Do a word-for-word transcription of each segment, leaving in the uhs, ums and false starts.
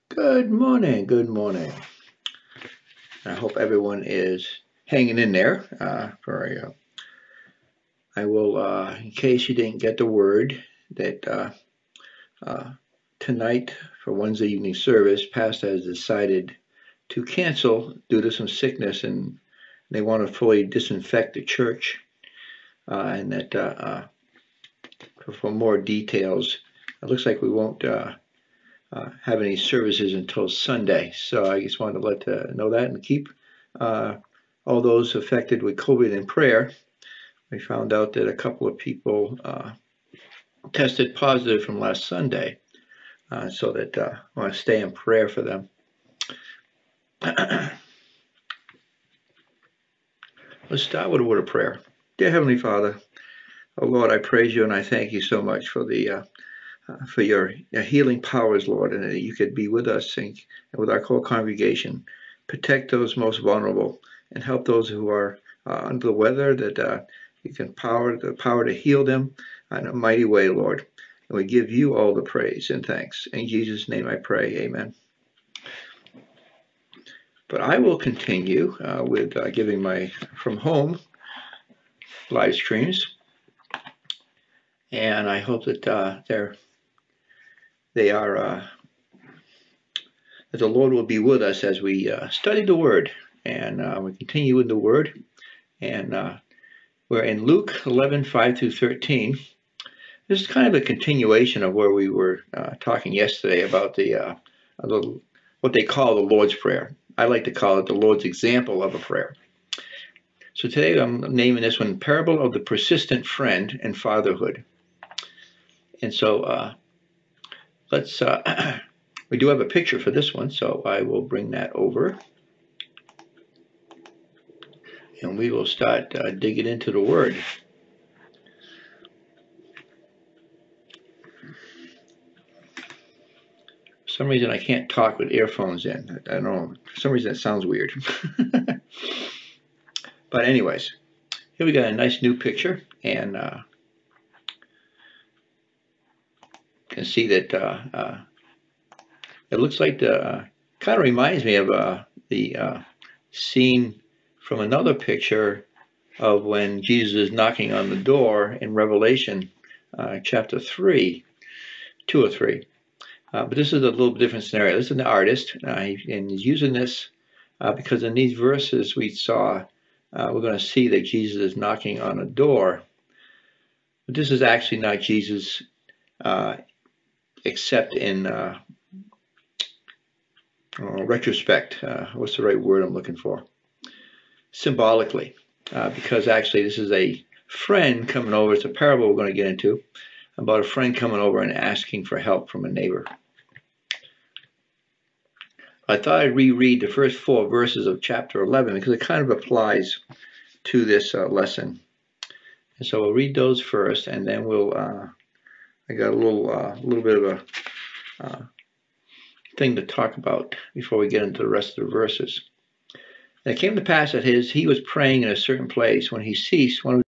Good morning, good morning. I hope everyone is hanging in there. Uh, for uh, I will, uh, in case you didn't get the word, that uh, uh, tonight for Wednesday evening service, Pastor has decided to cancel due to some sickness, and they want to fully disinfect the church. Uh, and that uh, uh, for, for more details, it looks like we won't uh, uh, have any services until Sunday. So I just wanted to let uh, know that and keep uh, all those affected with COVID in prayer. We found out that a couple of people uh, tested positive from last Sunday, uh, so that uh, I want to stay in prayer for them. Let's start with a word of prayer. Dear Heavenly Father, oh Lord, I praise you and I thank you so much for the uh, uh, for your, your healing powers, Lord, and that you could be with us and with our whole congregation. Protect those most vulnerable and help those who are uh, under the weather, that uh, you can power the power to heal them in a mighty way, Lord. And we give you all the praise and thanks. In Jesus' name I pray, amen. But I will continue uh, with uh, giving my from home live streams. And I hope that uh, they're, they are, uh, that the Lord will be with us as we uh, study the Word. And uh, we continue in the Word. And uh, we're in Luke eleven, five through thirteen. This is kind of a continuation of where we were uh, talking yesterday about the, uh, the what they call the Lord's Prayer. I like to call it the Lord's example of a prayer. So today I'm naming this one Parable of the Persistent Friend and Fatherhood. And so uh, let's, uh, we do have a picture for this one, so I will bring that over. And we will start uh, digging into the Word. For some reason I can't talk with earphones in. I don't know. For some reason it sounds weird. But anyways, here we got a nice new picture, and uh, you can see that uh, uh, it looks like the uh, kind of reminds me of uh, the uh, scene from another picture of when Jesus is knocking on the door in Revelation uh, chapter three, two or three. Uh, but this is a little different scenario. This is an artist, uh, and he's using this uh, because in these verses we saw, uh, we're going to see that Jesus is knocking on a door. But this is actually not Jesus, uh, except in uh, uh, retrospect. Uh, what's the right word I'm looking for? Symbolically, uh, because actually this is a friend coming over. It's a parable we're going to get into about a friend coming over and asking for help from a neighbor. I thought I'd reread the first four verses of chapter eleven because it kind of applies to this uh, lesson. And so we'll read those first, and then we'll, uh, I got a little, uh, little bit of a uh, thing to talk about before we get into the rest of the verses. And it came to pass that his, he was praying in a certain place. When he ceased, one of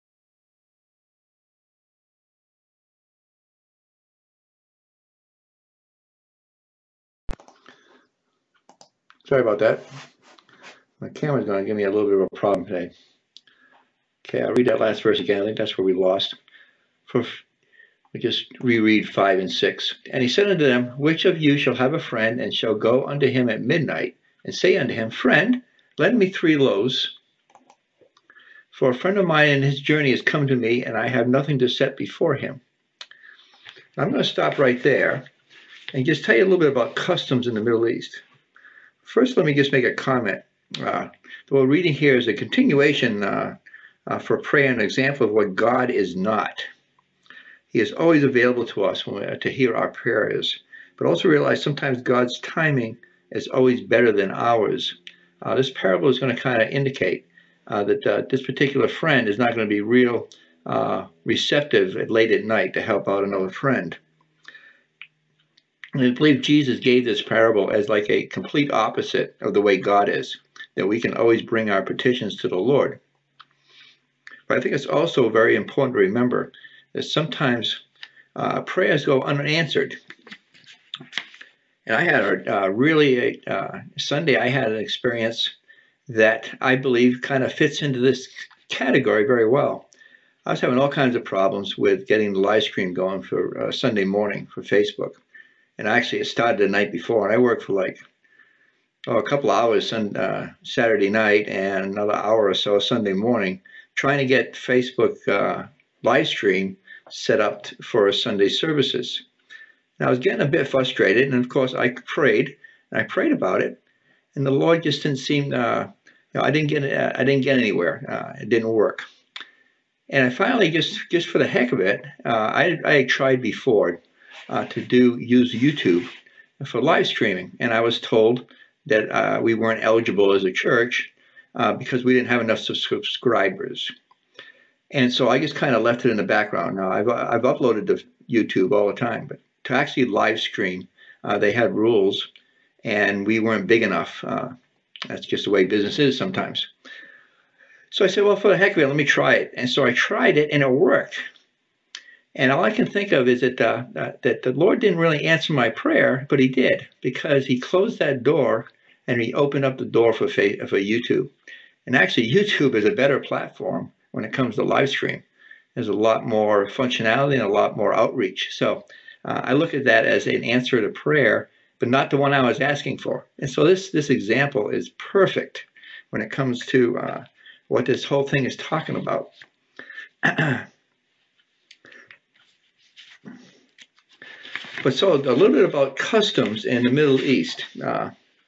Sorry about that. My camera's going to give me a little bit of a problem today. Okay, I'll read that last verse again. I think that's where we lost. For we just reread five and six. And he said unto them, which of you shall have a friend, and shall go unto him at midnight, and say unto him, Friend, lend me three loaves, for a friend of mine in his journey has come to me, and I have nothing to set before him. I'm going to stop right there and just tell you a little bit about customs in the Middle East. First, let me just make a comment. Uh, what we're reading here is a continuation uh, uh, for prayer, an example of what God is not. He is always available to us when we, to hear our prayers, but also realize sometimes God's timing is always better than ours. Uh, this parable is going to kind of indicate uh, that uh, this particular friend is not going to be real uh, receptive at late at night to help out another friend. And I believe Jesus gave this parable as like a complete opposite of the way God is, that we can always bring our petitions to the Lord. But I think it's also very important to remember that sometimes uh, prayers go unanswered. And I had a uh, really uh, Sunday. I had an experience that I believe kind of fits into this category very well. I was having all kinds of problems with getting the live stream going for uh, Sunday morning for Facebook. And actually, it started the night before, and I worked for like oh, a couple of hours on uh, Saturday night and another hour or so Sunday morning, trying to get Facebook uh, live stream set up t- for Sunday services. And I was getting a bit frustrated, and of course, I prayed and I prayed about it, and the Lord just didn't seem. Uh, you know, I didn't get uh, I didn't get anywhere. Uh, it didn't work. And I finally just just for the heck of it, uh, I I had tried before uh, to do use YouTube for live streaming, and I was told that uh, we weren't eligible as a church uh, because we didn't have enough subscribers. And so I just kind of left it in the background. Now I've I've uploaded to YouTube all the time, but to actually live stream, uh, they had rules, and we weren't big enough. Uh, that's just the way business is sometimes. So I said, well, for the heck of it, let me try it. And so I tried it, and it worked. And all I can think of is that uh, uh, that the Lord didn't really answer my prayer, but He did, because He closed that door and He opened up the door for for YouTube. And actually, YouTube is a better platform when it comes to live stream. There's a lot more functionality and a lot more outreach. So uh, I look at that as an answer to prayer, but not the one I was asking for. And so this this example is perfect when it comes to uh, what this whole thing is talking about. But so a little bit about customs in the Middle East. Uh,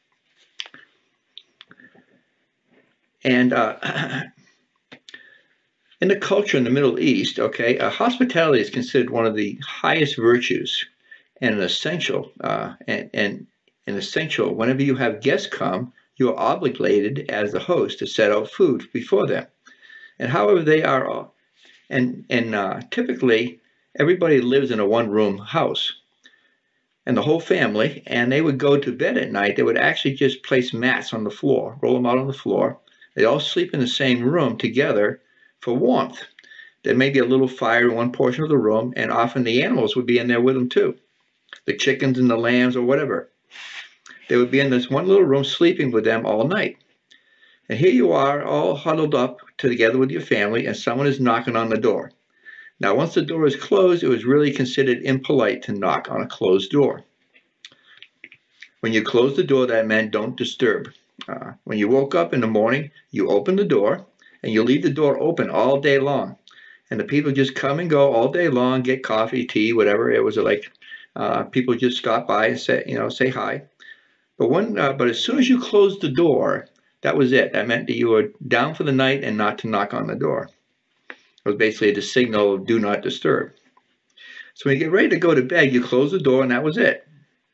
and uh, in the culture in the Middle East, okay, uh, hospitality is considered one of the highest virtues and an essential. Uh, and, and an essential, whenever you have guests come, you are obligated as the host to set out food before them. And however they are, and, and uh, typically everybody lives in a one-room house. And the whole family, and they would go to bed at night. They would actually just place mats on the floor, roll them out on the floor. They all sleep in the same room together for warmth. There may be a little fire in one portion of the room, and often the animals would be in there with them too, the chickens and the lambs or whatever. They would be in this one little room sleeping with them all night. And here you are, all huddled up together with your family, and someone is knocking on the door. Now, once the door is closed, it was really considered impolite to knock on a closed door. When you close the door, that meant don't disturb. Uh, when you woke up in the morning, you open the door, and you leave the door open all day long. And the people just come and go all day long, get coffee, tea, whatever. It was like uh, people just stop by and say, you know, say hi. But when, uh, but as soon as you closed the door, that was it. That meant that you were down for the night and not to knock on the door. It was basically the signal of do not disturb. So when you get ready to go to bed, you close the door, and that was it.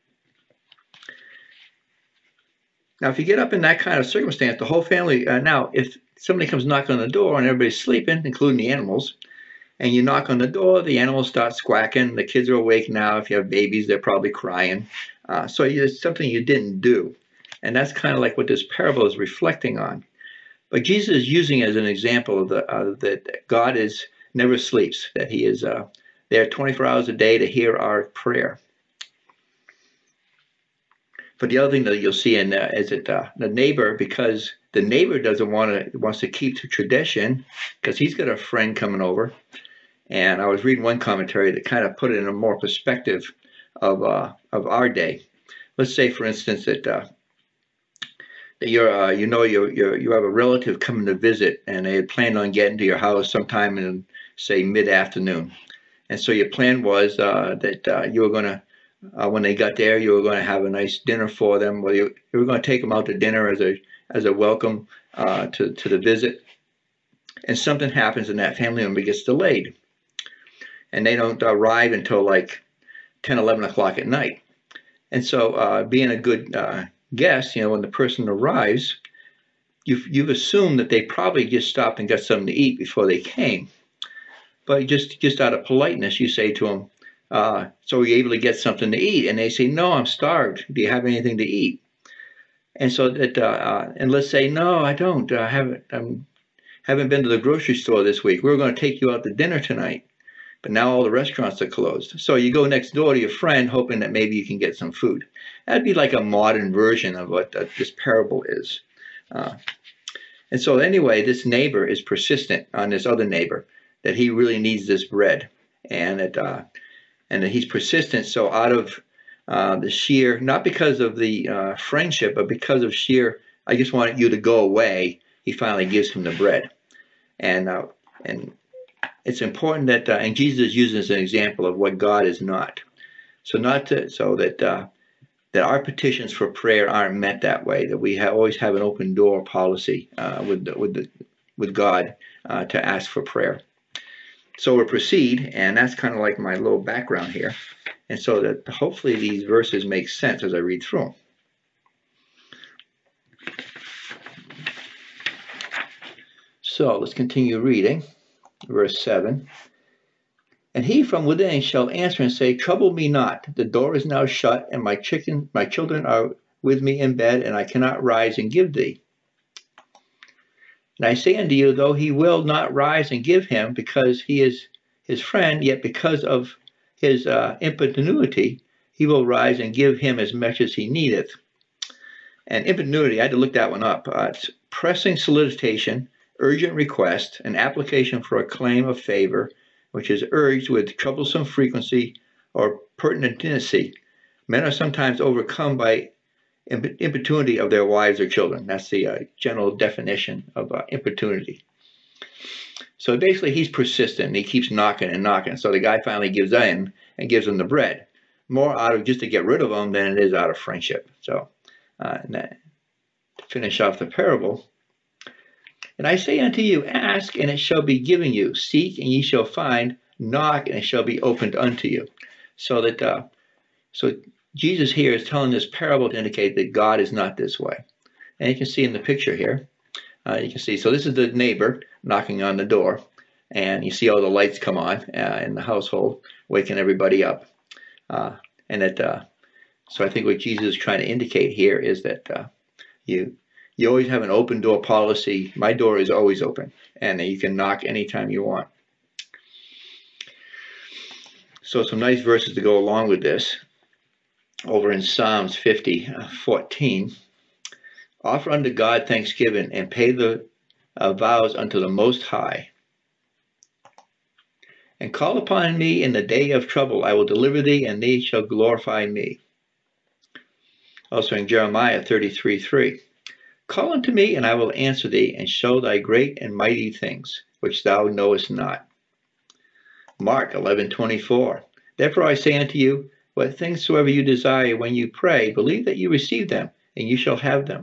Now, if you get up in that kind of circumstance, the whole family, uh, now, if somebody comes knocking on the door and everybody's sleeping, including the animals, and you knock on the door, the animals start squawking. The kids are awake now. If you have babies, they're probably crying. Uh, so it's something you didn't do. And that's kind of like what this parable is reflecting on. But Jesus is using it as an example of the, uh, that God is never sleeps, that He is uh, there twenty-four hours a day to hear our prayer. But the other thing that you'll see in uh, is that uh, the neighbor, because the neighbor doesn't want to wants to keep the tradition, because he's got a friend coming over. And I was reading one commentary that kind of put it in a more perspective of uh, of our day. Let's say, for instance, that. Uh, You're, uh, you know, you you you have a relative coming to visit, and they had planned on getting to your house sometime in, say, mid-afternoon. And so your plan was uh, that uh, you were going to, uh, when they got there, you were going to have a nice dinner for them. Well, you, you were going to take them out to dinner as a as a welcome uh, to to the visit. And something happens, and that family member gets delayed, and they don't arrive until like ten, eleven o'clock at night. And so, uh, being a good uh, guest, you know, when the person arrives, you've, you've assumed that they probably just stopped and got something to eat before they came. But just, just out of politeness, you say to them, uh, so are you able to get something to eat? And they say, no, I'm starved. Do you have anything to eat? And so that, uh, uh, and let's say, no, I don't. I haven't, I haven't been to the grocery store this week. We're going to take you out to dinner tonight. but now all the restaurants are closed. So you go next door to your friend hoping that maybe you can get some food. That'd be like a modern version of what uh, this parable is. Uh, and so anyway, this neighbor is persistent on this other neighbor that he really needs this bread, and that uh, and that he's persistent. So out of uh, the sheer, not because of the uh, friendship, but because of sheer, I just want you to go away, he finally gives him the bread. And uh, and it's important that, uh, and Jesus uses as an example of what God is not. So not to, so that uh, that our petitions for prayer aren't met that way. That we ha- always have an open door policy uh, with the, with the, with God uh, to ask for prayer. So we'll proceed, and that's kind of like my little background here. And so that hopefully these verses make sense as I read through them. So let's continue reading. Verse seven. And he from within shall answer and say, Trouble me not, the door is now shut, and my chicken, my children are with me in bed, and I cannot rise and give thee. And I say unto you, though he will not rise and give him, because he is his friend, yet because of his uh, importunity, he will rise and give him as much as he needeth. And importunity, I had to look that one up. Uh, it's pressing solicitation, urgent request, an application for a claim of favor, which is urged with troublesome frequency or pertinency. Men are sometimes overcome by importunity of their wives or children. That's the uh, general definition of uh, importunity. So basically, he's persistent. And he keeps knocking and knocking. So the guy finally gives in and gives him the bread, more out of just to get rid of him than it is out of friendship. So uh, to finish off the parable, and I say unto you, ask, and it shall be given you. Seek, and ye shall find. Knock, and it shall be opened unto you. So that, uh, so Jesus here is telling this parable to indicate that God is not this way. And you can see in the picture here, uh, you can see, so this is the neighbor knocking on the door, and you see all the lights come on uh, in the household, waking everybody up. Uh, and that, uh, so I think what Jesus is trying to indicate here is that uh, you, You always have an open door policy. My door is always open, and you can knock anytime you want. So some nice verses to go along with this. Over in Psalms fifty, fourteen, offer unto God thanksgiving and pay the uh, vows unto the Most High. And call upon me in the day of trouble. I will deliver thee, and thee shall glorify me. Also in Jeremiah thirty-three, three. Call unto me, and I will answer thee, and show thy great and mighty things, which thou knowest not. Mark eleven, twenty-four. Therefore I say unto you, what things soever you desire when you pray, believe that you receive them, and you shall have them.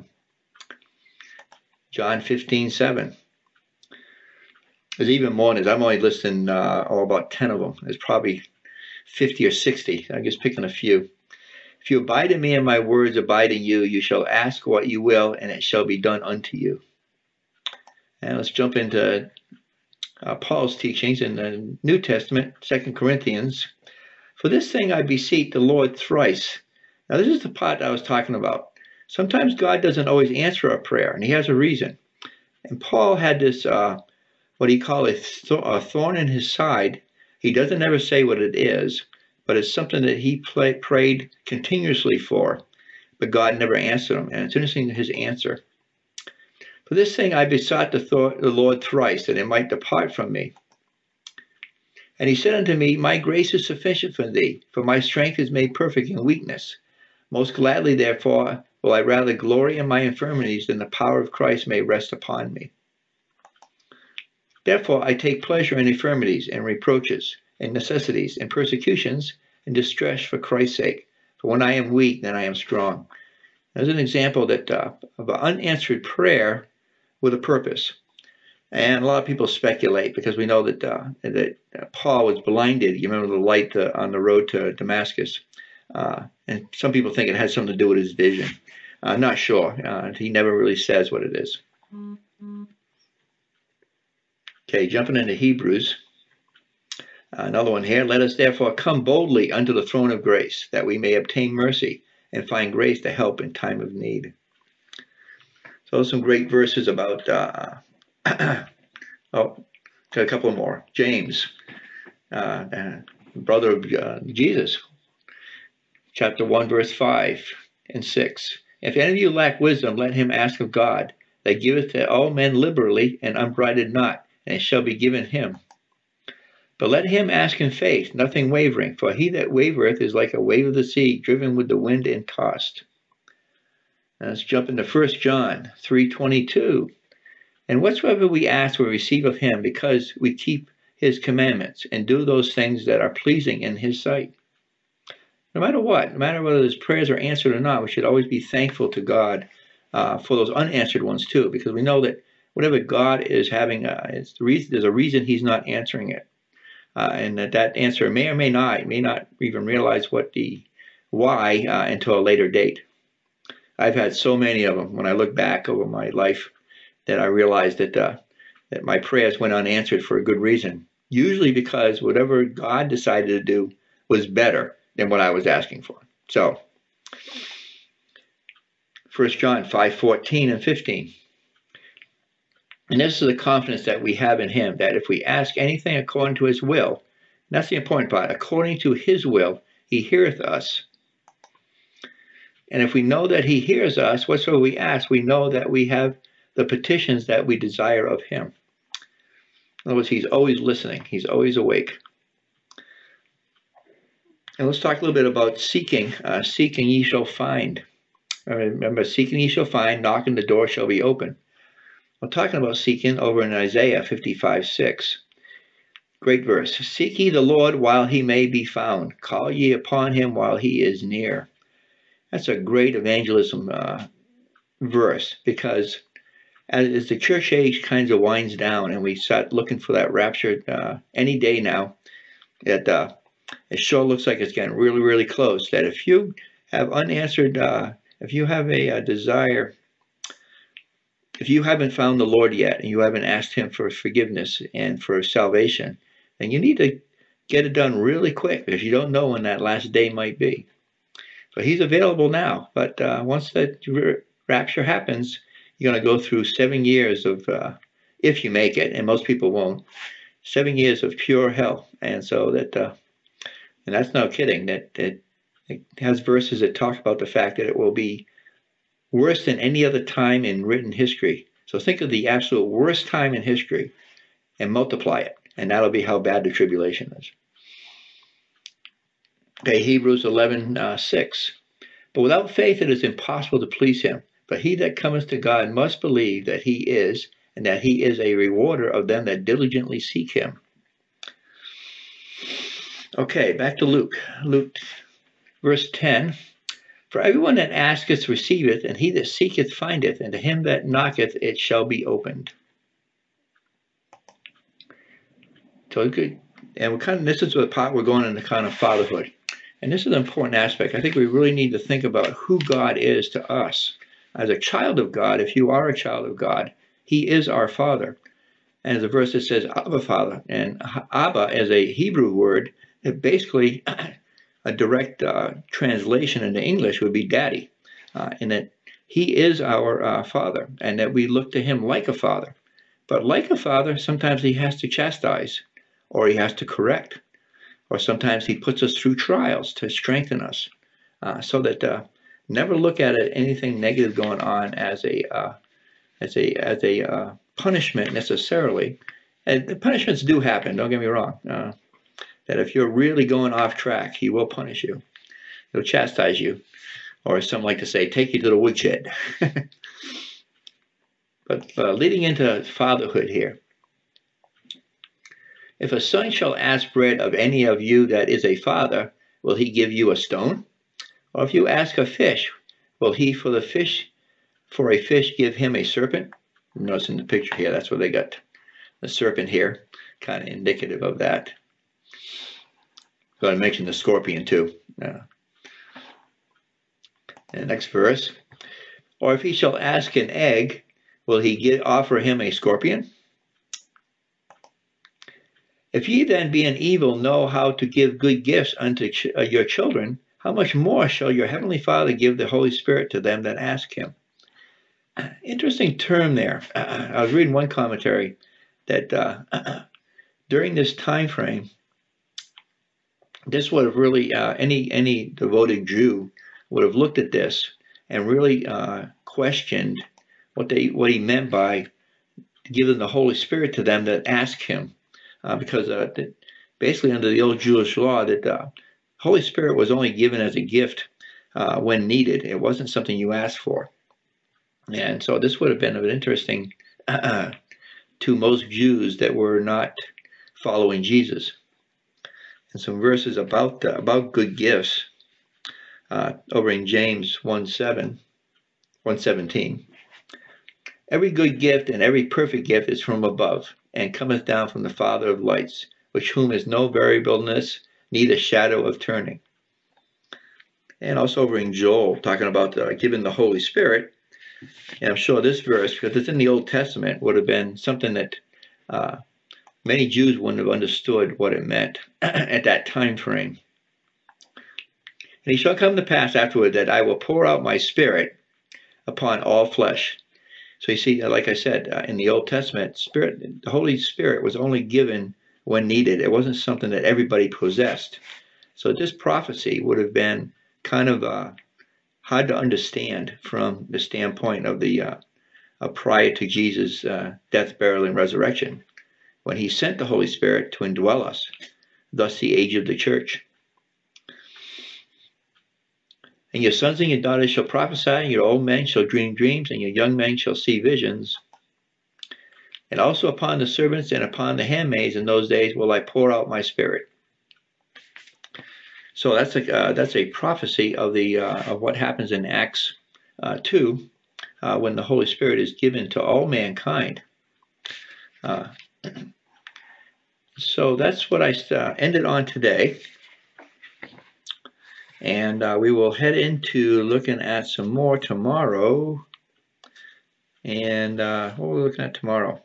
John fifteen, seven. There's even more than this. I'm only listing uh, oh, about ten of them. There's probably fifty or sixty. I'm just picking a few. If you abide in me and my words abide in you, you shall ask what you will, and it shall be done unto you. And let's jump into uh, Paul's teachings in the New Testament, Second Corinthians. For this thing I beseech the Lord thrice. Now this is the part I was talking about. Sometimes God doesn't always answer our prayer, and he has a reason. And Paul had this, uh, what he called a, th- a thorn in his side. He doesn't ever say what it is, but it's something that he play, prayed continuously for, but God never answered him. And it's interesting his answer. For this thing I besought the, th- the Lord thrice, that it might depart from me. And he said unto me, my grace is sufficient for thee, for my strength is made perfect in weakness. Most gladly, therefore, will I rather glory in my infirmities than the power of Christ may rest upon me. Therefore I take pleasure in infirmities and reproaches, and necessities, and persecutions, and distress for Christ's sake. For when I am weak, then I am strong. There's an example that uh, of an unanswered prayer with a purpose. And a lot of people speculate because we know that uh, that Paul was blinded. You remember the light uh, on the road to Damascus. Uh, and some people think it has something to do with his vision. I'm uh, not sure. Uh, he never really says what it is. Okay, jumping into Hebrews. Another one here. Let us therefore come boldly unto the throne of grace, that we may obtain mercy and find grace to help in time of need. So some great verses about, uh, oh, got a couple more. James. uh, uh, brother of uh, Jesus, chapter one, verse five and six. If any of you lack wisdom, let him ask of God, that giveth to all men liberally and upbraideth not, and it shall be given him. But let him ask in faith, nothing wavering, for he that wavereth is like a wave of the sea, driven with the wind and tossed. Now let's jump into First John three twenty-two. And whatsoever we ask, we receive of him, because we keep his commandments and do those things that are pleasing in his sight. No matter what, no matter whether his prayers are answered or not, we should always be thankful to God uh, for those unanswered ones too, because we know that whatever God is having, uh, it's the reason, there's a reason he's not answering it. Uh, and that that answer may or may not, may not even realize what the why uh, until a later date. I've had so many of them when I look back over my life that I realized that uh, that my prayers went unanswered for a good reason. Usually because whatever God decided to do was better than what I was asking for. So, First John five fourteen and fifteen. And this is the confidence that we have in him, that if we ask anything according to his will, and that's the important part, according to his will, he heareth us. And if we know that he hears us, whatsoever we ask, we know that we have the petitions that we desire of him. In other words, he's always listening. He's always awake. And let's talk a little bit about seeking. Uh, seeking ye shall find. Remember, seeking ye shall find, knocking the door shall be open. I'm talking about seeking over in Isaiah fifty-five six. Great verse. Seek ye the Lord while he may be found. Call ye upon him while he is near. That's a great evangelism uh, verse, because as the church age kind of winds down and we start looking for that rapture uh, any day now, that uh, it sure looks like it's getting really, really close, that if you have unanswered, uh, if you have a, a desire, if you haven't found the Lord yet and you haven't asked him for forgiveness and for salvation, then you need to get it done really quick, because you don't know when that last day might be. So he's available now, but uh, once that rapture happens, you're going to go through seven years of, uh, if you make it, and most people won't, seven years of pure hell. And so that, uh, and that's no kidding, that, that it has verses that talk about the fact that it will be worse than any other time in written history. So think of the absolute worst time in history and multiply it, and that'll be how bad the tribulation is. Okay, Hebrews eleven six. But without faith it is impossible to please him. But he that cometh to God must believe that he is, and that he is a rewarder of them that diligently seek him. Okay, back to Luke. Luke, verse ten. For everyone that asketh receiveth, and he that seeketh findeth, and to him that knocketh it shall be opened. So good. And we're kind of, this is the part we're going into kind of fatherhood. And this is an important aspect. I think we really need to think about who God is to us. As a child of God, if you are a child of God, he is our Father. And the verse that says Abba Father, and Abba is a Hebrew word that basically a direct uh, translation into English would be daddy, uh, and that he is our uh, father, and that we look to him like a father. But like a father, sometimes he has to chastise, or he has to correct, or sometimes he puts us through trials to strengthen us, uh, so that uh, never look at it, anything negative going on as a uh, as a as a uh, punishment necessarily. And the punishments do happen. Don't get me wrong. Uh, that if you're really going off track, he will punish you. He'll chastise you, or as some like to say, take you to the woodshed. But uh, leading into fatherhood here. If a son shall ask bread of any of you that is a father, will he give you a stone? Or if you ask a fish, will he for the fish, for a fish give him a serpent? Notice in the picture here, that's where they got the serpent here, kind of indicative of that. So I mentioned the scorpion too. Uh, and the next verse. Or if he shall ask an egg, will he get, offer him a scorpion? If ye then, being evil, know how to give good gifts unto ch uh, your children, how much more shall your heavenly Father give the Holy Spirit to them that ask him? Interesting term there. Uh, I was reading one commentary that uh, during this time frame, this would have really, uh, any any devoted Jew would have looked at this and really uh, questioned what they what he meant by giving the Holy Spirit to them that ask him, uh, because uh, the, basically under the old Jewish law, that the Holy Spirit was only given as a gift uh, when needed. It wasn't something you asked for, and so this would have been interesting uh, to most Jews that were not following Jesus. And some verses about uh, about good gifts uh, over in James one seven, one seventeen. Every good gift and every perfect gift is from above, and cometh down from the Father of lights, which whom is no variableness, neither shadow of turning. And also over in Joel, talking about uh, giving the Holy Spirit. And I'm sure this verse, because it's in the Old Testament, would have been something that uh, many Jews wouldn't have understood what it meant at that time frame. And it shall come to pass afterward that I will pour out my Spirit upon all flesh. So you see, like I said, uh, in the Old Testament, Spirit, the Holy Spirit was only given when needed. It wasn't something that everybody possessed. So this prophecy would have been kind of uh, hard to understand from the standpoint of the uh, uh, prior to Jesus' uh, death, burial, and resurrection, when he sent the Holy Spirit to indwell us, thus the age of the church. And your sons and your daughters shall prophesy, and your old men shall dream dreams, and your young men shall see visions. And also upon the servants and upon the handmaids in those days will I pour out my Spirit. So that's a uh, that's a prophecy of the uh, of what happens in Acts uh, two, uh, when the Holy Spirit is given to all mankind. Uh, so that's what I uh, ended on today. And uh, we will head into looking at some more tomorrow. And uh, what are we looking at tomorrow?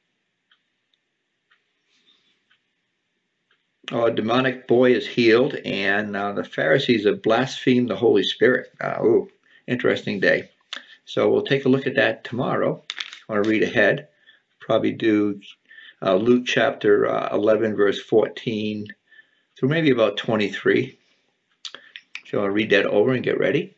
Oh, a demonic boy is healed, and uh, the Pharisees have blasphemed the Holy Spirit. Uh, oh, interesting day. So we'll take a look at that tomorrow. I want to read ahead. Probably do uh, Luke chapter uh, eleven, verse fourteen through maybe about twenty-three. So I'll read that over and get ready.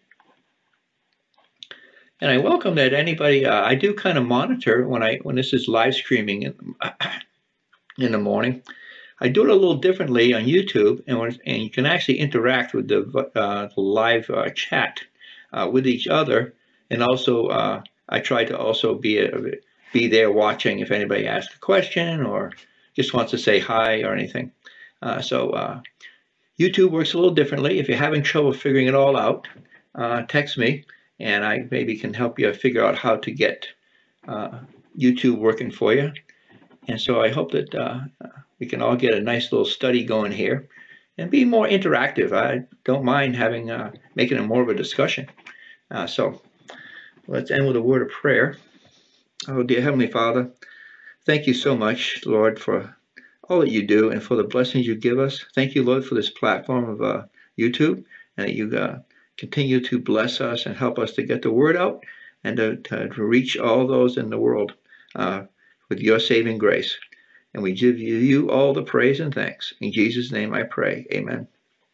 And I welcome that anybody, uh, I do kind of monitor when I when this is live streaming in, in the morning. I do it a little differently on YouTube, and, when, and you can actually interact with the, uh, the live uh, chat uh, with each other. And also, uh, I try to also be a, be there watching if anybody asks a question or just wants to say hi or anything. Uh, so uh, YouTube works a little differently. If you're having trouble figuring it all out, uh, text me, and I maybe can help you figure out how to get uh, YouTube working for you. And so I hope that uh, we can all get a nice little study going here and be more interactive. I don't mind having uh, making it more of a discussion. Uh, so let's end with a word of prayer. Oh, dear Heavenly Father, thank you so much, Lord, for all that you do and for the blessings you give us. Thank you, Lord, for this platform of uh, YouTube, and that you uh, continue to bless us and help us to get the word out and to, to reach all those in the world uh, with your saving grace. And we give you, you all the praise and thanks. In Jesus' name I pray. Amen.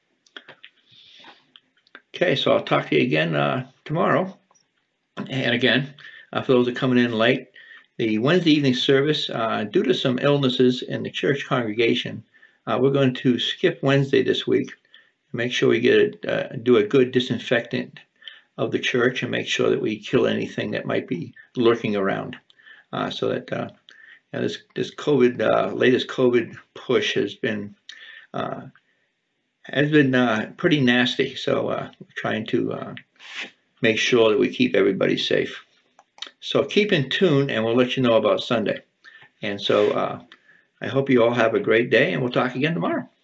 Okay, so I'll talk to you again uh, tomorrow. And again, uh, for those that are coming in late, the Wednesday evening service, uh, due to some illnesses in the church congregation, uh, we're going to skip Wednesday this week. Make sure we get it, uh, do a good disinfectant of the church and make sure that we kill anything that might be lurking around. Uh, so that uh, you know, this this COVID uh, latest COVID push has been uh, has been uh, pretty nasty. So uh, we're trying to uh, make sure that we keep everybody safe. So keep in tune, and we'll let you know about Sunday. And so uh, I hope you all have a great day, and we'll talk again tomorrow.